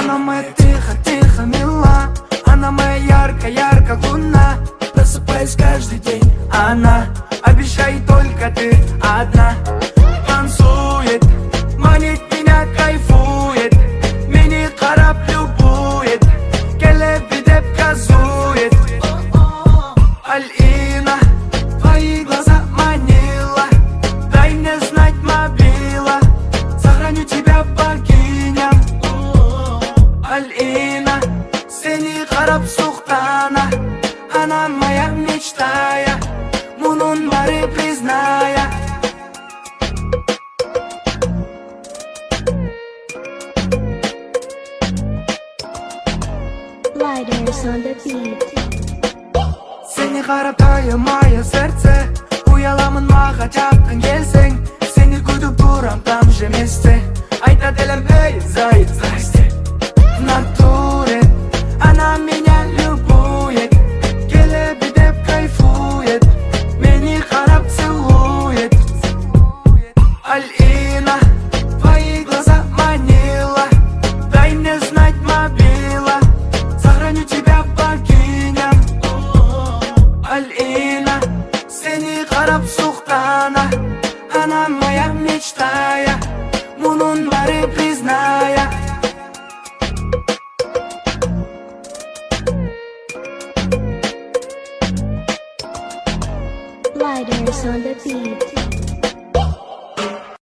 Она моя тихо-тихо мила, она моя ярко-ярко луна. Просыпаюсь каждый день, она обещает только ты одна. Танцует, манит меня, кайфует, мені қарап любует, келеби деп газует. Алина, твои глаза манила, дай мне знать мобила, сохраню тебя богиня. Алина, сені қарап суқтана, она моя мечтая, мұның бары призная. Lighters on the beat. Сені қарап тайылмай сердце, ұяламын маға жақын келсең. Сені күтіп тұрам там же месте, айтат елім эй, зайд, здрасте. В натуре она меня любует, келеби деп кайфует, мені қарап целует. Алина, твои глаза манила, дай мне знать мобила, сохраню тебя богиня. Алина, сені қарап суқтана, она моя мечтая, мұның бары призная.